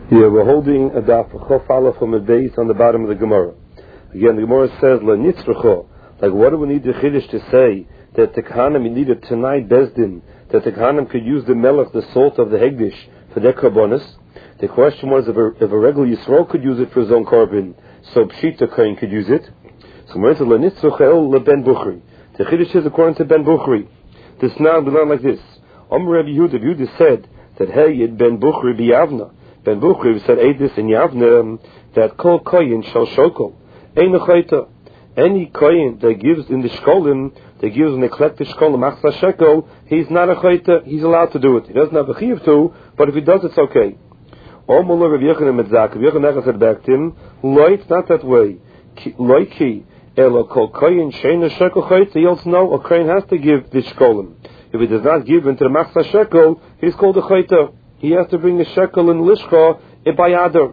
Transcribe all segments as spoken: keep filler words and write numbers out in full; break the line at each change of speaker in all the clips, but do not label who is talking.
Yeah, we're holding a daf chofala from a base on the bottom of the Gemara. Again, the Gemara says la nitzracho. Like, what do we need the chiddush to say that the Kohanim needed tonight Bezdin, that the Kohanim could use the melech, the salt of the hegdish, for their karbonis? The question was if a, if a regular Yisrael could use it for his own carbon, so Pshita Kohen could use it. So we're into la nitzracho le Ben Bukhari. The chiddush is according to Ben Bukhari. This now we learn like this. Omer Rabbi Yehuda, Yehuda said that hey Ben Bukhari biyavna. Ben Bukhari said Eidis in Yavne that Kol Koyin shall shokol. Ein Chayta. Any Koyin that gives in the Shkolim, that gives in the collective Shkolim Achsa Shekel, he's not a Chayta, he's allowed to do it. He doesn't have a Chiv to, but if he does, it's okay. Omul Rav Yechanan Metzak, Rav Yechanan said back to him, Loi, it's not that way. Loi ki, Elo Kol Koyin Shein Shekel Chayta, he also know a Koyin has to give the Shkolim. If he does not give into the Machsa Shekel, he's called a Chayta. He has to bring the shekel in lishka ibayadar.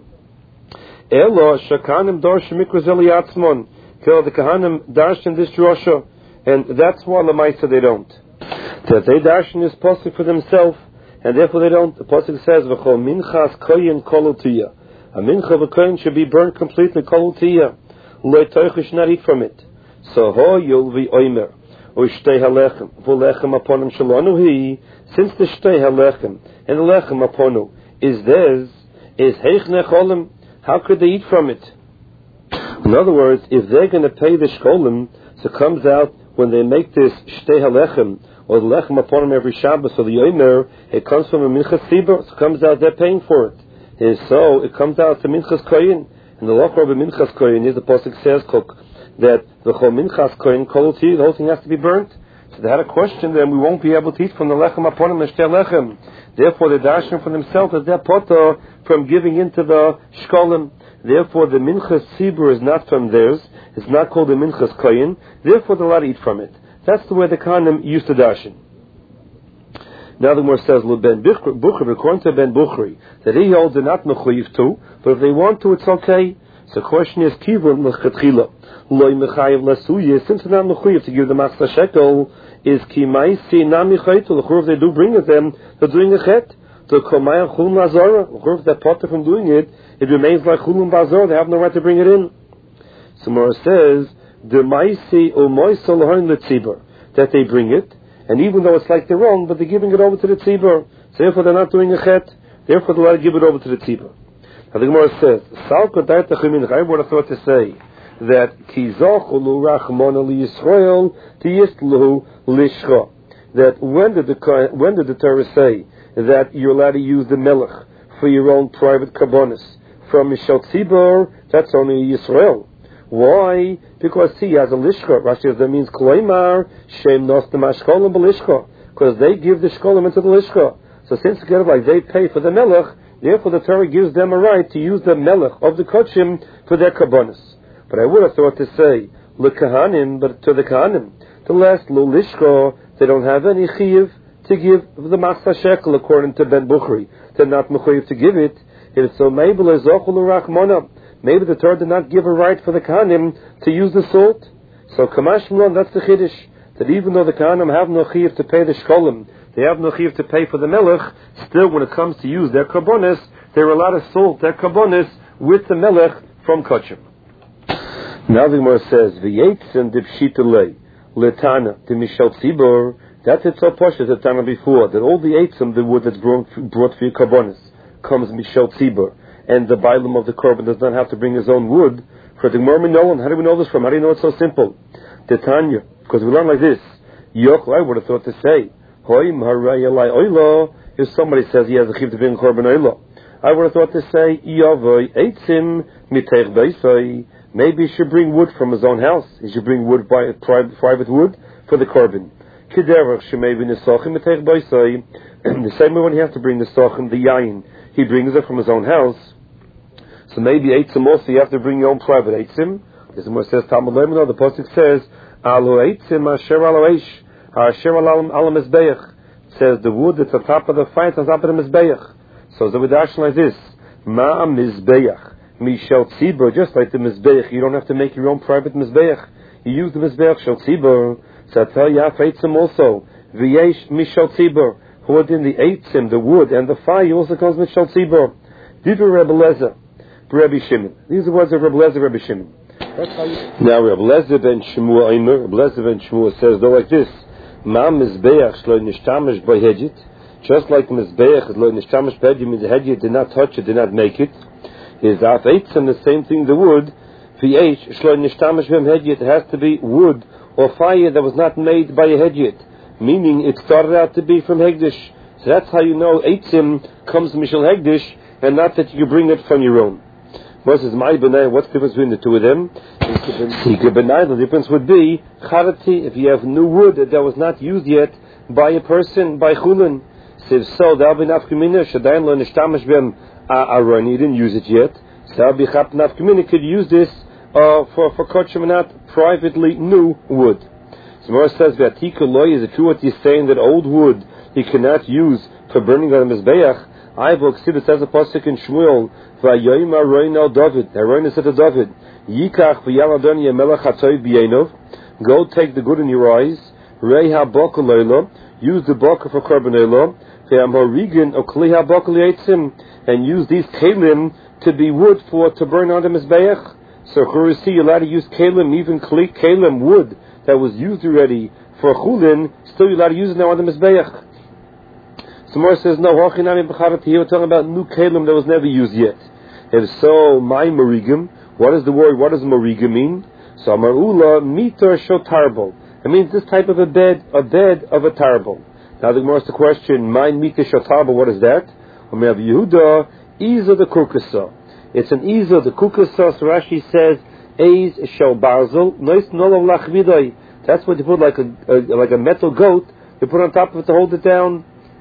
Elo shakanim darsh mikra zeliyatzmon. Till the kahanim darshan this drasha, and that's why lemaisa they don't. That they darshan is possible for themselves, and therefore they don't. The pasuk says v'chol minchas koyin kolutiya. A mincha of a koyin should be burned completely kolutiya. Lo toichish not eat from it. So ho yulvi oimer. Ushtei halechem, v'lechem aponim shalonu hi. Since the shtei halechem and the lechem aponu is theirs, is heich necholim, how could they eat from it? In other words, if they're going to pay the shkolim, so it comes out when they make this shtei halechem or the lechem aponim every Shabbos or the yomer, it comes from a minchas sibur, so it comes out they're paying for it. And so it comes out to minchas koyin, and the lachor of a minchas koyin is the pasuk says cook. That the chol minchas koyin koloti, the whole thing has to be burnt. So they had a question, then we won't be able to eat from the lechem aponim and shtei lechem. Therefore, the darshan for themselves is their potter from giving into the shkolim. Therefore, the minchas sibur is not from theirs. It's not called the minchas koyin. Therefore, they're allowed to eat from it. That's the way the Kohanim used to darshan. Now the Gemara says, Ben Bukhari, according to Ben Bukhari, that he holds they're not mechuyev to, but if they want to, it's okay. So the question is, kivun l'chatchila. Loi mechayev lasuye, since they're not mechuyev to give the machzah shekel, is kimaisi nami chaytu, l'chur if they do bring it them, they're doing a chet. To komayam chulun bazara, l'chur if they're potter from doing it, it remains like chulun bazara, they have no right to bring it in. So Mora says, the maisi o moisa l'hoin l'tzibur, that they bring it, and even though it's like they're wrong, but they're giving it over to the tzibur, so therefore they're not doing a chet, therefore they're allowed to give it over to the tzibur. Now the Gemara says, Salko Daita Chimin, I would have thought to say that Kizochulu Rachmona Li Yisrael Tiyistlu Lishcha. That when did the when did the Torah say that you're allowed to use the melech for your own private karbonis from Mishal Tzibur? That's only Yisrael. Why? Because he has a lishcha. Rashi says that means Kloimar Shem Nostam Ashkolim B'Lishcha, because they give the shkolim into the lishcha. So since together like they pay for the melech, therefore the Torah gives them a right to use the melech of the kochim for their karbonis. But I would have thought to say l'kahanim, but to the kahanim, the last lo lishko, they don't have any chiyuv to give the machzah shekel according to Ben Bukhari. They're not mechuyev to give it. If so, maybe lezochul rachmona. Maybe the Torah did not give a right for the kahanim to use the salt. So kamash mlon, that's the chiddush. That even though the kahanim have no chiyuv to pay the shkolim, they have no chiyuv to pay for the melech, still when it comes to use their karbonis, they're allowed to salt their karbonis with the melech from kochim. Now the Gemara says, V'yetzim dipshitulei letana demishal tzibur. That's it so posh as the Tana before, that all the eitzim, the wood that's brought, brought for your karbonis, comes mishal tzibur, and the bailam of the korban does not have to bring his own wood. For the Gemara Minolan, how do we know this from? How do you know it's so simple? The Tanya, because we learn like this. Yoch, I would have thought to say, Hoim harayalai oila. If somebody says he has a chiv to bring korban oila, I would have thought to say, Yavoi eitzim mitech beisai. Maybe he should bring wood from his own house. He should bring wood by private, private wood for the korban. Kiderach shemayvi nesachim mitech beisai. The same way when he has to bring the sachim, the yain, he brings it from his own house. So maybe eitzim also you have to bring your own private eitzim. This is what it says Talmud Lemino. The pasuk says, Alo eitzim asher alo eish. Hashem alam alam mizbeach, says the wood that's on top of the fire, it's on top of the mizbeach. So the darshan like this: Ma mizbeach mishel tzibur, just like the mizbeach. You don't have to make your own private mizbeach. You use the mizbeach shel tzibur. So I tell you, eitzim also v'yesh mishel tzibur. Who in the eitzim, the wood and the fire also comes mishel tzibur. Divrei Rebbe Lezer, Rebbe Shimon. These are the words of Rebbe Lezer, Rebbe Shimon. Now Rebbe Lezer ben Shmuel Eimer, Rebbe Lezer ben Shmuel says, though like this, Ma Mizbeach shlo nishtamish by hedjit, just like Mizbeach shlo nishtamish by hedjit means the hedjit did not touch it, did not make it, is af eitzim the same thing, the wood, v'eish shlo nishtamish b'hem hedjit, it has to be wood or fire that was not made by a hedjit, meaning it started out to be from Hegdish. So that's how you know eitzim comes from Mishal Hegdish, and not that you bring it from your own. What's the difference between the two of them? The difference would be charati, if you have new wood that was not used yet by a person, by chulin. So if so, that'll be nafkamina. Shadayin lo nishtamish b'hem aroni, you didn't use it yet. So that'll be chap nafkamina, could use this uh, for for kochim, not privately new wood. So Mora says, v'atika loy, is it true what he's saying that old wood he cannot use for burning on the mizbeach? I will see it says a pasuk in Shmuel, v'ayoyim aroin al David. Aroin said to David, Yikach v'yam Adoni yamelech hatzoy b'yenov. Go take the good in your eyes. Rei ha-bokel leilo. Use the bokel for korban leilo. V'yam horigen o kli ha-bokel yaitzim. And use these kelim to be wood for to burn on the mizbeach. So Churisi, you're allowed to use kelim, even kli kelim wood that was used already for chulin. Still, you're allowed to use it now on the mizbeach. Samar says, no, we're talking about new kelim that was never used yet. If so, my marigim, what is the word, what does marigim mean? So, marula, mitar shotarbal. It means this type of a bed, a bed of a tarbal. Now the Gemara asks the question, my mitar shotarbal, what is that? We have Yehuda, Iza the kukasa. It's an Iza the kukasa, so Rashi says, Eiz shel barzel, nois nolov lachvidai. That's what you put like a, a, like a metal goat, you put on top of it to hold it down.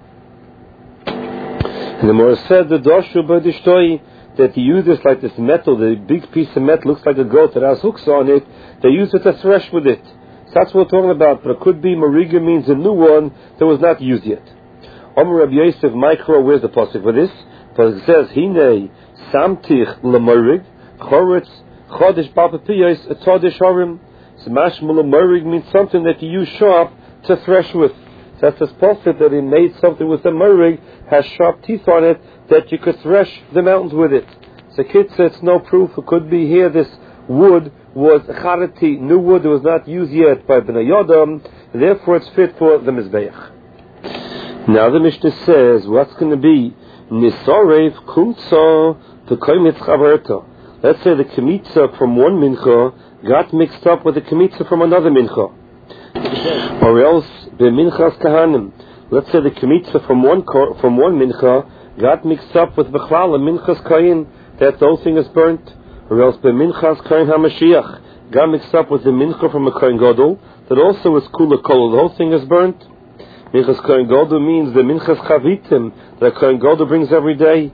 And the Morah said the doshu b'dishtoi, that he used this like this metal, the big piece of metal looks like a goat that has hooks on it. They used it to thresh with it. So that's what we're talking about. But it could be mariga means a new one that was not used yet. Omer Rabbi Yosef Mikro, where's the pasuk for this? But it says Hine samtich lemarig choretz chodesh b'apapiyos atodesh harim. So mashma lemarig means something that you use sharp to thresh with. So that's this pasuk that he made something with a marig, has sharp teeth on it, that you could thresh the mountains with it. So Kit says it's no proof. It could be here this wood was charati, new wood that was not used yet by Bnei Yodam, and therefore it's fit for the Mizbeach. Now the Mishnah says, what's going to be Nisarev Kumtza to Koimitz Chavarta. Let's say the Kemitza from one mincha got mixed up with the Kemitza from another mincha. Or else the Minchas Kahanim. Let's say the Kemitza from one from one mincha got mixed up with Bechlal and Minchas Kayin, that the whole thing is burnt. Or else the Minchas Kayin HaMashiach got mixed up with the Mincha from a Kayin Gadol, that also is Kula Kol, the whole thing is burnt. Minchas Kayin Gadol means the Minchas Chavitim that Kayin Gadol brings every day.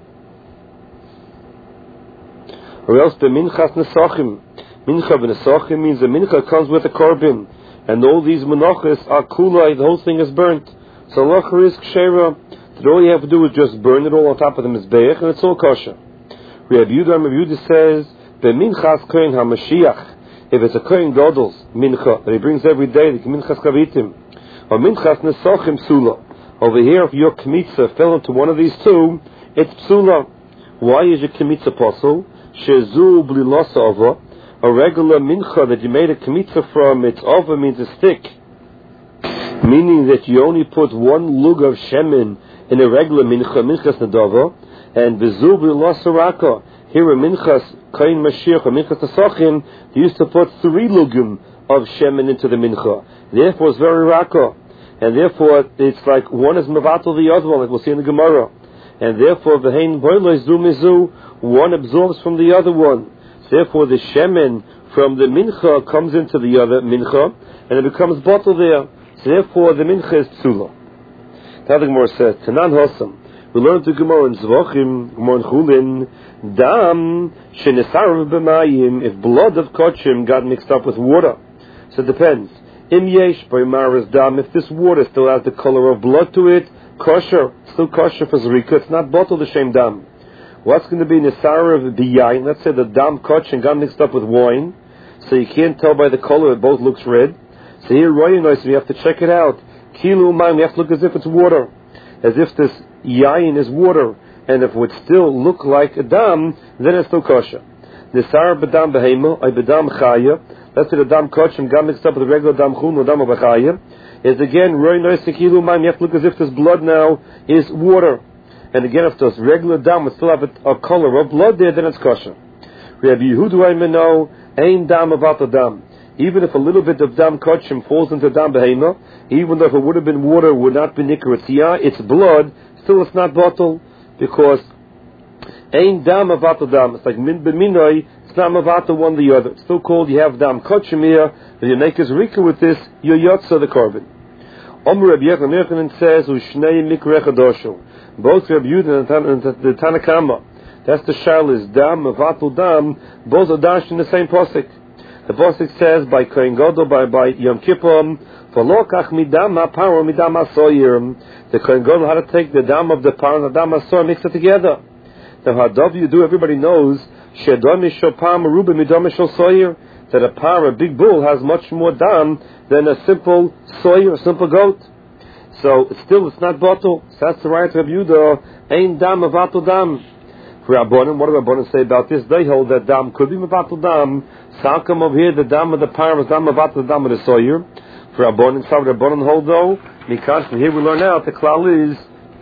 Or else the Minchas Nesachim. Mincha B'Nesachim means the Mincha comes with a Korban, and all these Menachas are Kula, the whole thing is burnt. So Allah is Kshera, that all you have to do is just burn it all on top of the Mizbeach, and it's all kosher. Rabbi Yehuda, Rabbi Yehuda says, the Minchas Kohen HaMashiach, if it's a Kohen Gadol's Mincha, that he brings every day, the Minchas Kavitim, or Minchas Nesachim Psula. Over here, if your Kemitza fell into one of these two, it's Psula. Why is your Kemitza apostle? Shezu Blilasa Ava, a regular Mincha that you made a Kemitza from, its Ava means a stick, meaning that you only put one lug of shemen in a regular mincha, minchas nadava, and bezu b'lasaraka. Here a minchas kain mashiach or minchas tasachim, they used to put three lugim of shemen into the mincha. Therefore, it's very raka, and therefore it's like one is mevatel the other one, like we'll see in the Gemara, and therefh v'hein boilo zu mizu, one absorbs from the other one. So therefore, the shemen from the mincha comes into the other mincha, and it becomes bottle there. So therefore, the mincha is psula. Now the Gemara says, Tanan Hosam. We learned the Gemara in Zvachim, Gemara in Chulin, Dam shenesarav b'mayim. If blood of kochim got mixed up with water, so it depends. Im yesh b'maras dam. If this water still has the color of blood to it, kosher, still kosher for zrika. It's not bottled the same dam. What's going to be nesarav b'yayin? Let's say the dam kochim got mixed up with wine, so you can't tell by the color; it both looks red. So here, royinois, we have to check it out. Kilu umayim, we have to look as if it's water, as if this yayin is water, and if it would still look like a dam, then it's still kosher. Nisar b'dam behema, or b'dam chaya, let's say the dam koshim got mixed up with the regular dam chun or dam b'chaya, is again, roi noisikilu maim, you have to look as if this blood now is water. And again, if this regular dam would still have a, a color of blood there, then it's kosher. Rabbi Yehuda Aimeno, ein dam avata dam. Even if a little bit of dam koshim falls into dam behema, even though if it would have been water, it would not be nikra tziyah, it's blood, still it's not bottle, because ein dam avata dam. It's like min b'minoi, it's not avata one the other. It's still called, you have dam koshim here, if you make a zrika with this, you're yotza the korban. Omer Rabbi Yochanan says, Ushnei mikra chadoshu. Both Rabbi Yehuda and the Tanakama, that's the shal is dam, avatul dam, both are dashed in the same posik. The posik says, by Kohen Gadol, by, by Yom Kippur, v'lokach midam ha'paro midam ha'soyer. The Kohen Gadol had to take the dam of the par and the dam ha'soyer, mix it together. Now how do you do, everybody knows, shedom mishal par meruba midam mishal soyer, that a par, a big bull, has much more dam than a simple soyer, a simple goat. So still, it's not bottle. So that's the right of Yehuda. Ein dam avatul dam. For Rabbanan, what do Rabbanan say about this? They hold that dam could be avatul dam. So how come over here the dam of the par is dam avatul dam of the soyer? For Rabbanan, so Rabbanan hold though. Because from here we learn out the klal is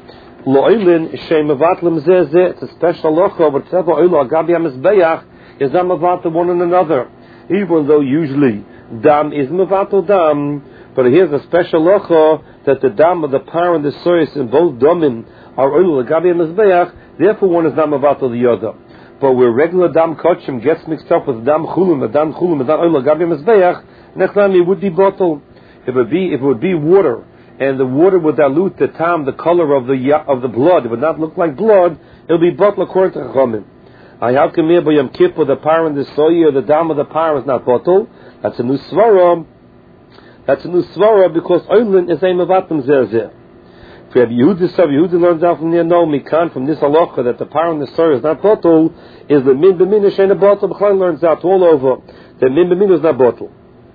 lo'ilin shem avatlim zeh zeh. It's a special locha, but tzeva oilo agabi hamizbeach is dam avatul one and another. Even though usually dam is avatul dam, but here's a special locha that the dam of the par and the soyas in both domim are oil agabi mizbeach. Therefore, one is dam avatul the other. But where regular dam kochim gets mixed up with dam chulum, the dam chulum is not oil agabi mizbeach, nechlami would be bottle. It would be if it would be water, and the water would dilute the tam, the color of the of the blood. It would not look like blood. It would be bottle according to Chachamim. I have come here by Yom Kippur, the par and the soya, the dam of the par is not bottle. That's a new svara. That's a new svara because oilin is a mevatim zeh. For Rabbi Yehuda, so Yehuda learns out from there, no, mikan, from this halacha, that the par and the soya is not bottle, is the min b'min shein a bottle. B'chlan learns out all over that min b'min is not bottle.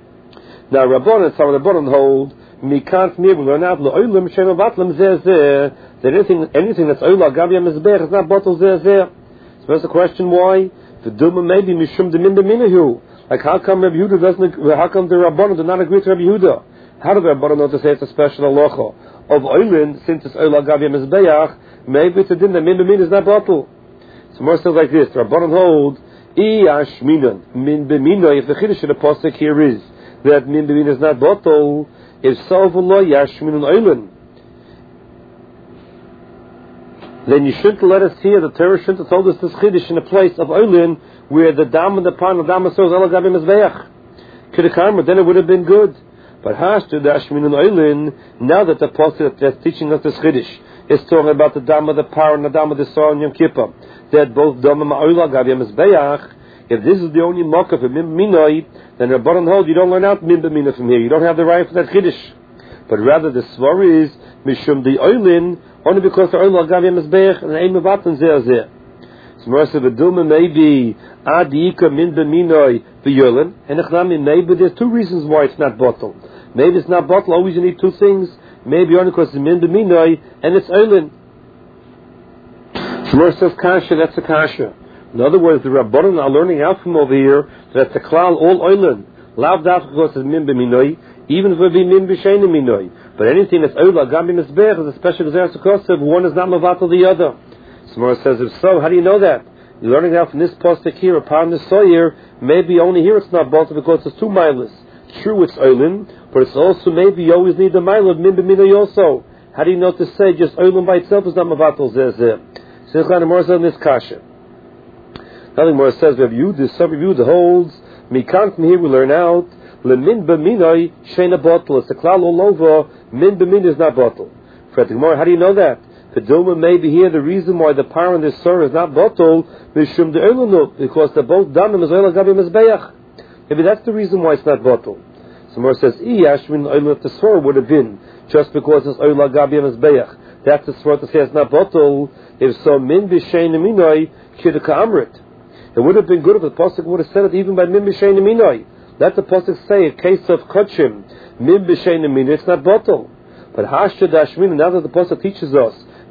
Now Rabbanan, some of the Rabbanan hold, mikan from here we learn out l'oilim shein a vatlim zeh that anything, anything that's oila gabi mizbech is not bottle zeh. So that's the question why. The duma maybe mishum de min b'minahu. Like how come Rabbi Yehuda doesn't? How come the Rabbanan do not agree to Rabbi Yehuda? How do the Rabbanan know to say it's a special halacha of oilin since it's oil agav mizbeach? Maybe it's a din that min b'min is not bottle. So more says like this: the Rabbanan hold I ashminan min b'mino. If the chiddush of the pasuk here is that min b'min is not bottle, if so v'lo yashminan oilin, then you shouldn't let us hear, the Torah shouldn't have told us this chiddush in a place of oilin where the dam and the pan of dam is all gabi mizbeach. Kiddush, then it would have been good. But hashtu dashmin and oilin, now that the pasuk that's teaching us this chiddush is talking about the dam of the par and the dam of the soil in Yom Kippur, that both dam and oil gabi mizbeach. If this is the only mockah for min minoi, then Rabbanan hold you don't learn out min b'minoi from here. You don't have the right for that chiddush. But rather the svar is mishum the oilin, only because the oil gabi mizbeach and ein mevatim zeh zeh. So Marsa v'dilma maybe adika min b'minoi v'yolin, and echnami maybe there's two reasons why it's not bottle. Maybe it's not bottle. Always you need two things. Maybe only because it's min b'minoi and it's oilin. So Marsa says kasha. That's a kasha. In other words, the Rabbanan are learning out from over here that the klal all oilin. Lav daf because it's min b'minoi, even if it be min b'shein minoi. But anything that's oila gabi mizbech is a special exercise because one is not mavatal the other. Samara says, if so, how do you know that? You're learning out from this pasuk here upon the soyer. Maybe only here it's not bottle because it's two milas. True, it's oilin, but it's also maybe you always need the mile of min b'minoi also. How do you know to say just oilin by itself is not mavatal zeh zeh? So the Gemara says in this kasha. Now the Gemara says, Rabbi Yehuda, some Rabbi Yehuda holds, mikan from here we learn out, lemin b'minoi shein a bottle. It's the klal all over. Min b'min is not bottle. For the Gemara, how do you know that? The Dilma may be here the reason why the par and the sur is not bottle, mishum the oilinu, because they're both danim is oil gabi mizbeach. Maybe that's the reason why it's not bottle. So Mar says, I ashmin oil the sur would have been just because it's oil gabi mizbeach. That's the sur to say it's not bottle. If so, min b'shein minoi kidduka amrit. It would have been good if the pasuk would have said it even by min b'shein minoi. Let the pasuk say a case of kachim min b'shein minoi. It's not bottle. But hashta dashmin. Now that the pasuk teaches us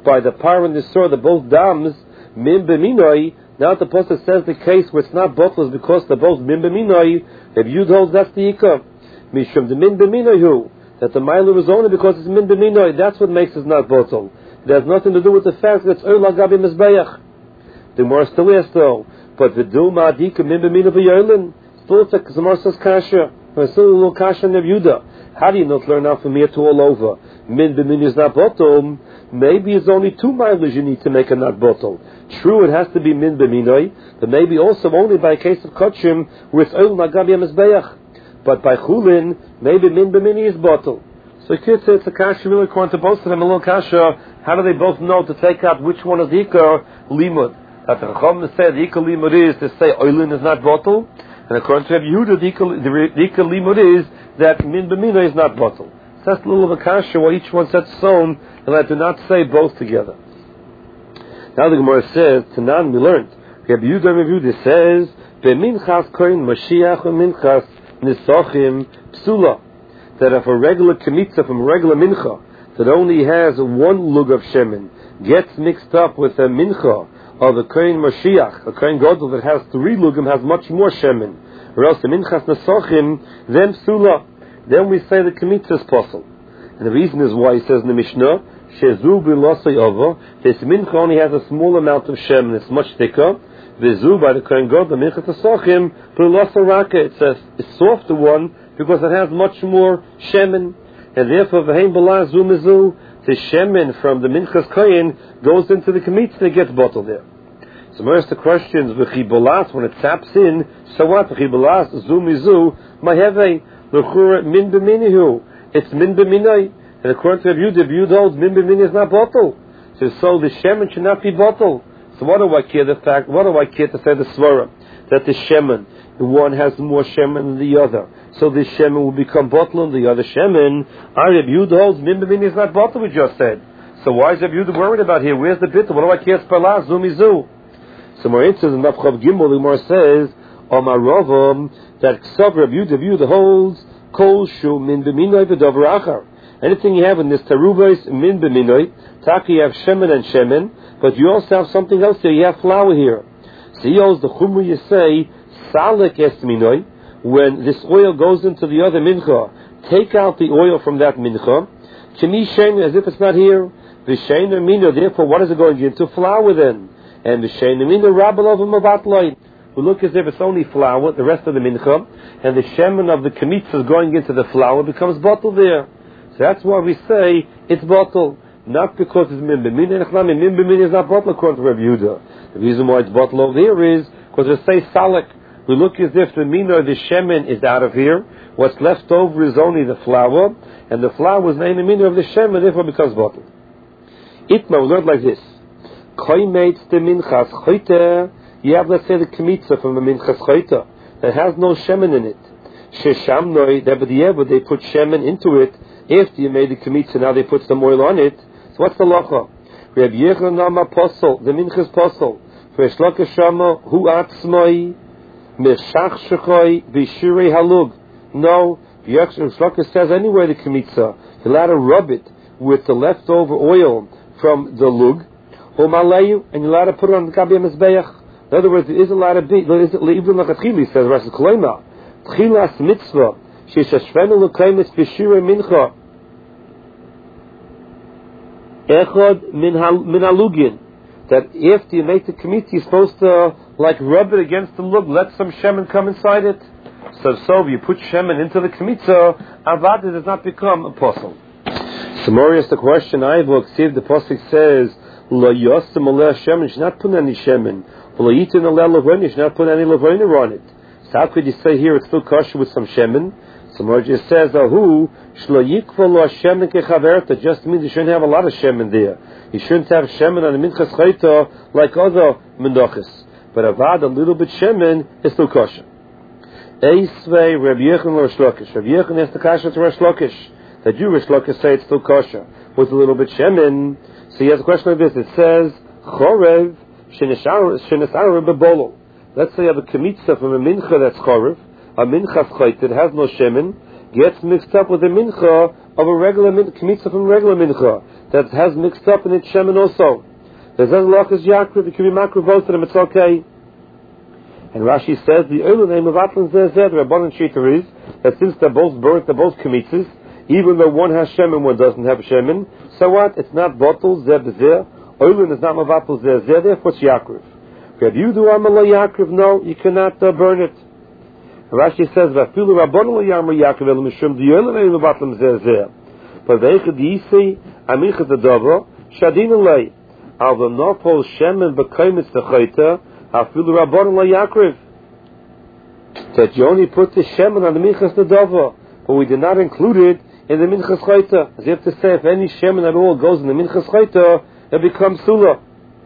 by the par and the sword, the both dams, min b'minoi. Now the Pasuk says the case where it's not bottle is because they're both min b'minoi. If Yud holds, that's the ikar. Mishum the min b'minoi who that the milu is only because it's min b'minoi. That's what makes it not bottle. It has nothing to do with the fact that it's oil agabi mizbeach. The more still is though. But the do ma'adika min b'minoi v'yolin. Still it's like the more says kasha. There's still a little kasha in the Yehuda. How do you not learn out from here to all over? Min b'minoi is not bottle. Maybe it's only two miles you need to make a not bottle. True, it has to be min b'minoi, but maybe also only by a case of kachim where it's oil nagabi mizbeach. But by chulin, maybe min b'minoi is bottle. So it's a kasha really according to both of them, a little kasha. How do they both know to take out which one is the ikar limud? That the Chacham say the ikar limud is to say oilin is not bottle, and according to Rabbi Yehuda, the ikar limud is that min b'minoi is not bottle. So that's a little of a kasha where each one sets its own, and I do not say both together. Now the Gemara says, Tanan, we learned, Rabbi Yehuda Rabbi Yehuda says, Be'minchas koin Mashiach u'minchas nisochim psula, that if a regular kemitza from a regular mincha that only has one lug of shemen gets mixed up with a mincha of a koin Mashiach, a koin gadol that has three lugim has much more shemen, or else the minchas nisochim, then psula, then we say the kemitza is possible. And the reason is why he says in the Mishnah, Shezu b'losay over, this mincha only has a small amount of shemen, it's much thicker. V'zu by the kohen gadol, the mincha tasachim, b'losay raka, it's a softer one because it has much more shemen, and therefore v'hein b'la zu mizu, the shemen from the minchas kohen goes into the kemitza and it gets bottled there. So most of the questions v'chi bolas when it taps in, so what? V'chi bolas zu mizu, maheve l'chura min b'minihu, it's min b'minai. And according to Rabbi Yehuda, Rabbi Yehuda holds min b'minai is not bottle. So, so the shemen should not be bottle. So what do I care the fact? What do I care to say the svara that the shemen, the one has more shemen than the other. So this shemen will become bottle and the other shemen. Our Rabbi Yehuda holds min b'minai is not bottle. We just said. So why is Rabbi Yehuda worried about here? Where's the bit? What do I care? Spala zumizu. So more instance in Nafchav Gimel, the Gemara says, Omar Ravam that Ksav Rabbi Yehuda, Rabbi Yehuda holds kol shu min b'minai v'davar achar. Anything you have in this tarubais min b'minoi, taki you have shemen and shemen, but you also have something else here. You have flour here. So he holds the chumra you say salek es minoi. When this oil goes into the other mincha, take out the oil from that mincha. K'mi shein as if it's not here. V'shein mino. Therefore, what is it going into? Flour then. And v'shein mino rabel of a mavatloin. We look as if it's only flour, the rest of the mincha, and the shemen of the kemitza is going into the flour, becomes bottled there. So that's why we say it's bottle, not because it's min b'minai. Min b'minai is not bottle according to Rabbi Yehuda. The reason why it's bottle over here is because it says salek. We look as if the mina, the shemen, is out of here. What's left over is only the flour, and the flour is named the mina of the shemen, therefore it becomes bottle. Itma, we learned like this: koimeitz the minchas choyte. You have, let's say, the kemitza from the minchas choyte that has no shemen in it. Sheshamnoi, that they put shemen into it. After you made the kemitza, now they put some oil on it. So what's the lacha? Rabbi Yechon apostle, the minchas apostle. For Shloka Shama, hu atzmoi, meshach shechoi, b'shirei halug. No, Shloka says anywhere the kemitza, you're allowed to rub it with the leftover oil from the lug, or malayu, and you're allowed to put it on the gabi mizbeach. In other words, there is allowed to be, even like a tchili says, Rashi Kloima, tchilas mitzvah, sheshashvenu l'kaimis b'shirei mincha, echad min halugin, that after you make the kemitza, you're supposed to like rub it against the lug, let some shemen come inside it. So, so if you put shemen into the kemitza, avad does not become a apostle. So, Morius, the question I will see if the pasuk says, "Lo yosem aleh shemen," should not put any shemen. Lo yitin aleh lavonim, should not put any lavonim on it. So, how could you say here it's still kosher with some shemen? So, Morius says, "Ahu shlo yikva lo shemen kechaverta," just means you shouldn't have a lot of shemen there. You shouldn't have shemen on the minchas chayta like other menachos. But avad a little bit shemen is still kosher. Eisvei Rabbi Yechon Rosh Lakish. Rabbi Yechon has the kasha to Rosh Lakish. The Jewish Lakish say it's still kosher with a little bit shemen. So he has a question like this. It says chorev shenesar bebolo. Let's say you have a kemitza from a mincha that's chorev, a minchas chayt that has no shemen, gets mixed up with a mincha of a regular min- kemitza from a regular mincha. that has mixed up in its shemen also. There's Lachas Yakriv, it can be makriv both of them, it's okay. And Rashi says the early name of Atlan Zeh Zeh, the Rabbanan Shita is that since they're both burnt, they're both kemitzes, even though one has shemen, one doesn't have shemen, so what? It's not bottle, Zeh B'Zeh. Oilin is not Mavatul Zeh Zeh, therefore it's Yakriv. If you do Amalai Yakriv, no, you cannot uh, burn it. Rashi says, Vafilu Rabbanan Yamar Yakriv El Mishum, the early name of Atlan Zeh Zeh. But Veichad Yisi, Amichad Adava, Shadin Alei. Al the Nopol Shemen B'Kaimitz Techayta, Hafilu Rabbanan Yakriv. That you only put the Shemen on the Minchas Nadava, but we did not include it in the Minchas Chayta. As you have to say, if any Shemen at all goes in the Minchas Chayta, it becomes Sula.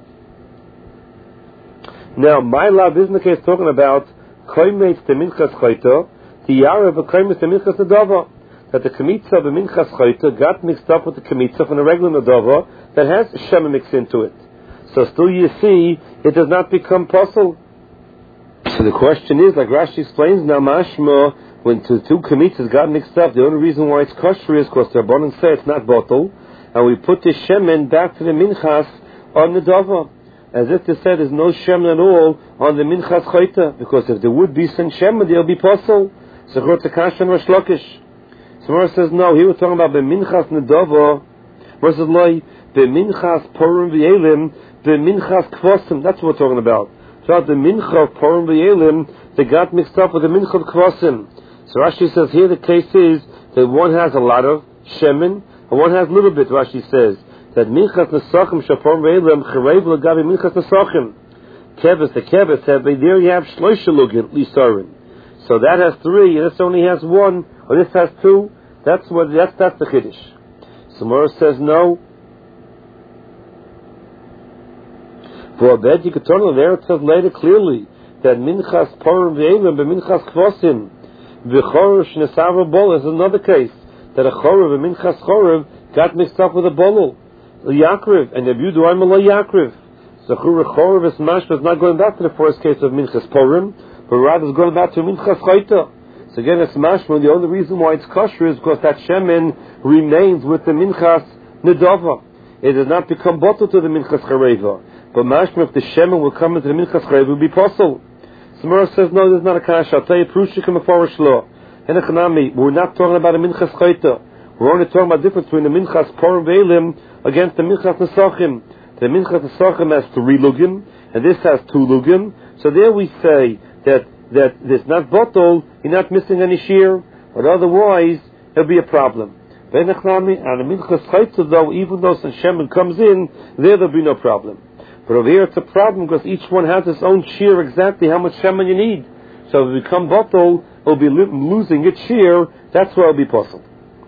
Now, my love isn't the case talking about Kaimitz the Minchas Chayta, the Yara B'Kaimitz the Minchas Nadava. That the Kemitza of the Minchas Chayta got mixed up with the Kemitza from the regular Nadava that has Shemen mixed into it. So still you see, it does not become puzzle. So the question is, like Rashi explains now, mashma, when two, two kemitzas got mixed up, the only reason why it's kosher is because the Rabbanan say it's not bottle, and we put the shemen back to the minchas on the dava, as if to say there's no shemen at all on the minchas chayta, because if there would be some shemen, there'll be puzzle. So Chortakash and Rosh Lakish. So Mara says no. Here we're talking about the minchas nedava versus loy the minchas porim v'yelim, the minchas kvasim. That's what we're talking about. So the mincha of porim v'yelim, they got mixed up with the mincha of kvasim. So Rashi says here the case is that one has a lot of shemen and one has a little bit. Rashi says that minchas nesachim shaporim v'yelim cherev l'gavi minchas nesachim. Keves the keves have there you have shloisha lugin lisarin. So that has three, and this only has one, or this has two. That's what that's that's the chiddush. So Mora says no. For a bed you could turn on there. It says later clearly that minchas porim v'yelim but minchas kvasim v'chorosh nesava bol is another case that a chorov a minchas chorov got mixed up with a bolol yakriv and if you do I'm a yakriv. So chorov is mash is not going back to the first case of minchas porim, but rather is going back to minchas chayta. So again, it's mashma. The only reason why it's kosher is because that shemen remains with the minchas nedava. It does not become bottled to the minchas chareva. But mashma, if the shemen will come into the minchas chareva, it will be possible. Samara says, no, there's not a kasha. I'll tell you, prushik and mafarish law. We're not talking about a minchas chayta. We're only talking about the difference between the minchas porim ve'elim against the minchas nesachim. The minchas nesachim has three lugim, and this has two lugim. So there we say that that there's not bottle, you're not missing any shear, but otherwise it'll be a problem. And the minchas chayta, though, even though some shemen comes in, there there'll be no problem. But over here it's a problem because each one has its own shear exactly how much shemen you need. So if it become bottle, it'll be li- losing its shear. That's where it'll be possible.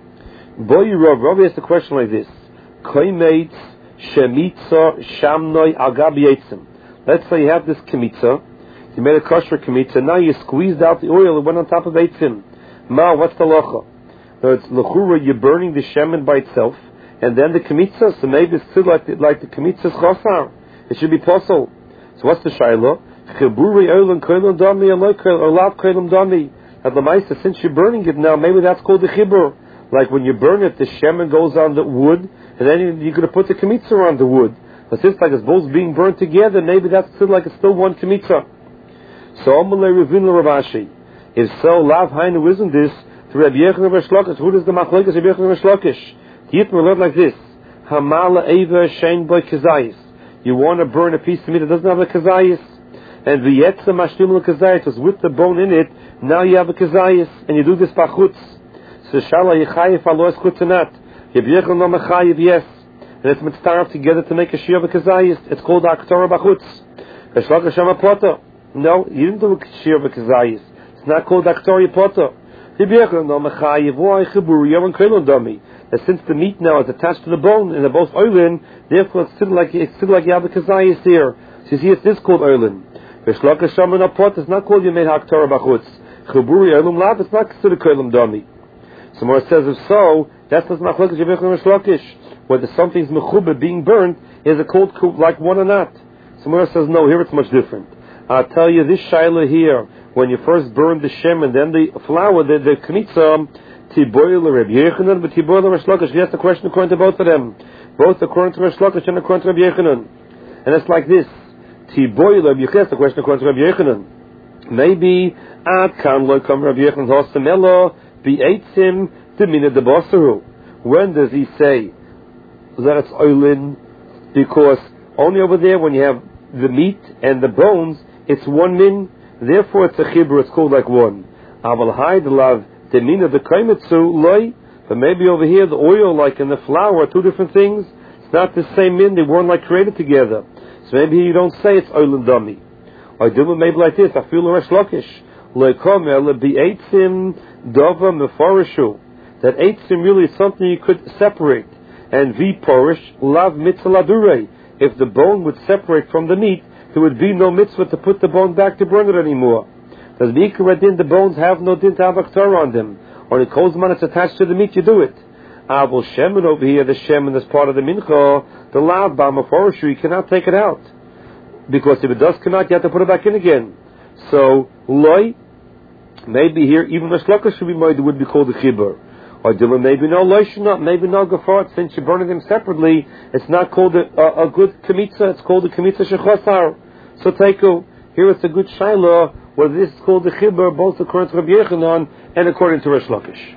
Boy, Rav, Rav asked a question like this: Koimeitz shemitza shamnoi agabi eitzim. Let's say you have this kemitza. You made a kosher kemitza. Now you squeezed out the oil. It went on top of eitzim. Ma, what's the locha? So it's lechura. You're burning the shemen by itself, and then the kemitza. So maybe it's still like the, like the kemitza's chosar. It should be possible. So what's the shayla? Chiburi oilan koilam dami or lav koilam dami. At the ma'isa, since you're burning it now, maybe that's called the chibur. Like when you burn it, the shemen goes on the wood, and then you're going to put the kemitza on the wood. But since like it's both being burnt together, maybe that's still like it's still one kemitza. So Amalei Ravin Ravashi. If so, lav hainu isn't this to Rabbi Yechon and Rosh Lakish? Who does the machlekes Rabbi Yechon and Rosh Lakish? The Yitma learned like this: Hamala Eva Shein Boy Kazayis. You want to burn a piece of meat that doesn't have a kazayis, and the yetza mashlim le kazayis was with the bone in it. Now you have a kazayis, and you do this bachutz. So shala yichayif alois chutzanat. Rabbi Yechon no mechayiv yes, and it's mitzvah together to make a shir of a kazayis. It's called aktorah bachutz. Rosh Lakish Shama Plata. No, you didn't do a shir of a kazayis. It's not called aktorah plata. Rabbi Yechon no mechayiv why chibur yaron koilon dami. That since the meat now is attached to the bone and they're both oilin, therefore it's still like it's still like you have a kazayis here. So you see, it's this called oilin. V'shlaka shaman apot is not called yemei haktorah bachutz. Chiburi oilum lav, it's not considered koilum dami. So more says if so, that's not machlokes Rabbi Yechon and Shlokish. Whether something's mechubah being burnt, is it called like one or not? So more says no. Here it's much different. I'll tell you this shaila here. when you first burn the shem and then the flour, the, the kmitza, tiboil Rabbi Yechanan, but tiboil Rish Lakish. He asked the question according to both of them. Both according to Rish Lakish and according to Rabbi Yechanan. And it's like this. Tiboil Rabbi Yechanan, the question according to Rabbi Yechanan. Maybe, ad kan lo kam Rabbi Yechanan hostamelo, be'etzim, demina de basaru. When does he say that it's oilin? Because only over there when you have the meat and the bones, it's one min, therefore it's a chibur, it's called like one. Aval haid lav demina de kaimitzu loy, but maybe over here the oil, like in the flour, are two different things. It's not the same min, they weren't like created together. So maybe you don't say it's oilin dummy. Or do it maybe like this, I feel Rish Lakish. Loy komer le be'etzim dova meforishu. That eitzim really is something you could separate. And vi porish lav mitzvah ladurei. If the bone would separate from the meat, there would be no mitzvah to put the bone back to burn it anymore. Does the ikra din, the bones have no din to have a ktar on them. Only kozman it's attached to the meat, you do it. Avol shemen over here, the shemen is part of the mincha, the lav bama forishu, you cannot take it out. Because if it does come out, you have to put it back in again. So, loy, maybe here, even the shlaka should be made, it would be called a chibur. Or maybe no loishna, maybe no gafart. Since you're burning them separately, it's not called a, a, a good kamitza. It's called a kamitza shechosar. So teiku, here it's a good shaila whether this is called the chibur, both according to Rabbi Yechanan and according to Rish Lakish.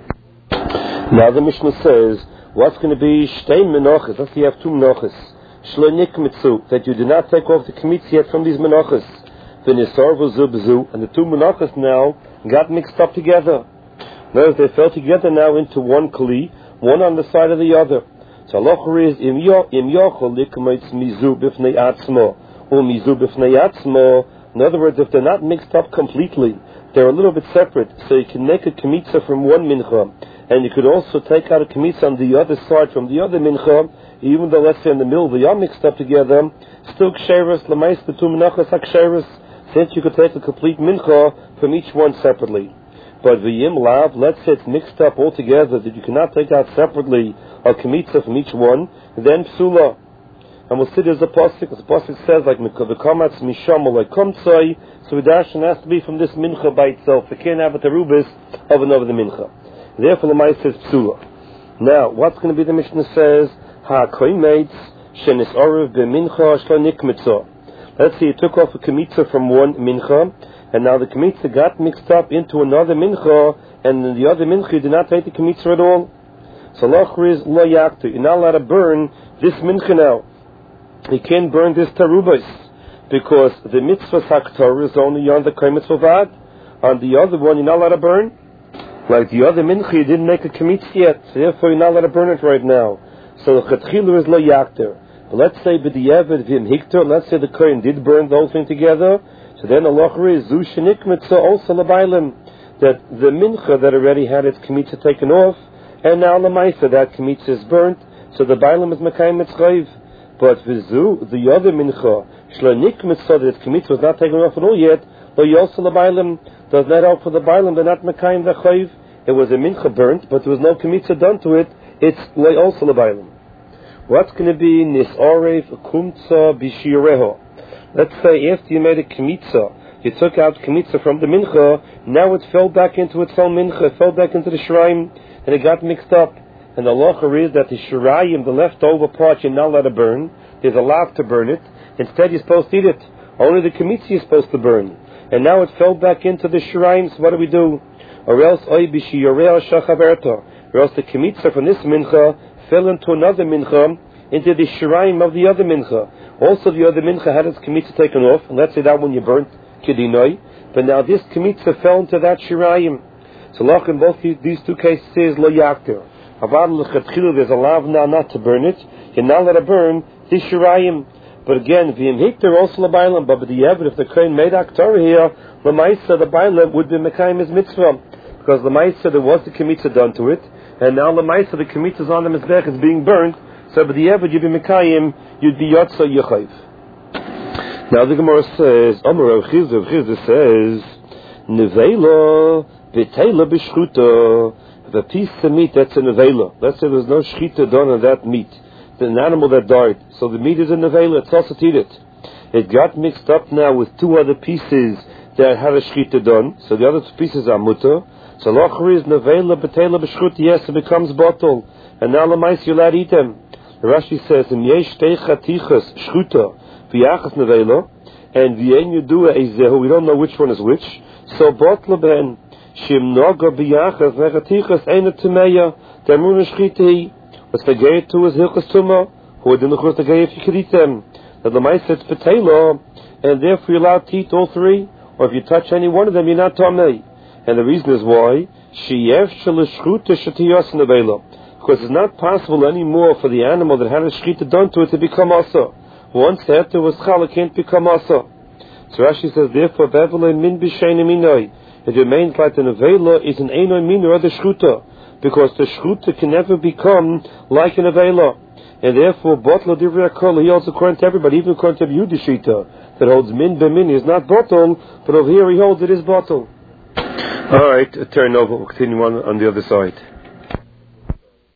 Now the Mishnah says, what's going to be shtei menachas? Let's say you have two menachas. Shlo nikmitzu, that you do not take off the kamitza yet from these menachas. V'nisar v'zu b'zu, and the two menachas now got mixed up together. Notice they fell together now into one kli, one on the side of the other. So halacha is im yochol likmaitz mizu b'fnei atzmo or mizu b'fnei atzmo. In other words, if they're not mixed up completely, they're a little bit separate. So you can make a kmitza from one mincha, and you could also take out a kmitza on the other side from the other mincha. Even though, let's say in the middle they are mixed up together, still ksheres l'mais the two minachas haksheres, since you could take a complete mincha from each one separately. But v'yim lav, let's say it's mixed up all together, that you cannot take out separately a kmitza from each one, then psula. And we'll see there's a pasuk, the pasuk says like v'kamatz misham like komtzai, so the darshan has to be from this mincha by itself. It can't have a terubis of another the mincha. Therefore the Ma'is says psula. Now, what's going to be the Mishnah says, ha-koimetz shenis orev b'mincha shlo nikmitza. Let's say you took off a kmitza from one mincha, and now the kmitza got mixed up into another mincha, and in the other mincha you did not take the kmitza at all. So lachri is lo yaktu. You're not allowed to burn this mincha now. You can't burn this tarubas, because the mitzvah saktor is only on the koi mitzvah vad. On the other one you're not allowed to burn. Like the other mincha you didn't make a kmitza yet, so therefore you're not allowed to burn it right now. So the chetchilu is lo yakter. But let's say b'di'evet v'im hikter, let's say the kohen did burn the whole thing together. So then Allah is zu shenik mitzvah also l'bailim, that the mincha that already had its kmitza taken off, and now l'maisa that kmitza is burnt, so the bailim is mekayim mitzchayiv. But v'zu, the other mincha, shlonik mitzvah, that its kmitza was not taken off at all yet, lo yosel l'bailim, does not help for the bailim, they're not mekayim the chayiv. It was a mincha burnt, but there was no kmitza done to it, it's lo yosel l'bailim. What's going to be nisarev kumtza b'shireho? Let's say after you made a kmitza, you took out kmitza from the mincha, now it fell back into its own mincha, it fell back into the shirayim, and it got mixed up. And the halacha is that the shirayim, the leftover part, you're not allowed to burn. There's a lav to burn it. Instead, you're supposed to eat it. Only the kmitza you're supposed to burn. And now it fell back into the shirayim, so what do we do? Or else, oy b'shireo shachaverta. Or else the kmitza from this mincha fell into another mincha, into the shirayim of the other mincha. Also, the other mincha had its kmitza taken off, and let's say that one you burnt kedinoi, but now this kmitza fell into that shirayim. So, look, in both these two cases, says lo yakter. Avad l'chatchilu, there's a lav now not to burn it. You're not allowed to burn this shirayim. But again, v'im hikter also l'bailam, but the evid, if the kohen made aktar here, l'maisa the bailam would be mekayim his mitzvah, because l'maisa there was the kmitza done to it, and now l'maisa the kmitza is on the mizbech, is being burnt. So, but the evid you'd be mekayim, you'd be yotza yechayiv. Now the Gemara says, Amar Rav Chizda, Rav Chizda says, nevela v'teila b'shchuta. The piece of meat that's a nevela. Let's say there's no shchita done on that meat. It's an animal that died. So the meat is a nevela. It's also to eat it. It got mixed up now with two other pieces that had a shchita done, so the other two pieces are mutter. So locher is nevela betela b'shchut, yes, it becomes bottle, and now lemais you'll allowed to eat them. The Rashi says, "Im yesh tei chatichas shchuta v'yachas nevela," and v'yen yudua ezehu. We don't know which one is which. So bottle ben shim noga b'yachas v'chatichas eina tumeya dermun shchita. What's the gay to is hilchas tuma? Who didn't know the gay if you could eat them? That the lemais says betela, and therefore you're allowed to eat all three. Or if you touch any one of them, you're not tamei. And the reason is why sheyev shalishchuta shetiyos nevela. Because it's not possible anymore for the animal that had a shechita done to it to become asa. Once the heter was chal, it can't become asa. So Rashi says, therefore, bevele min b'sheina minoi. It remains like the nevela is an einoi minor of the shchuta, because the shchuta can never become like a nevela. And therefore, bottle divrei hakol, he holds according to everybody, even according to Yudishita, that holds min b'min is not bottle, but over here he holds it is bottle. All right, turn over. We'll continue on on the other side.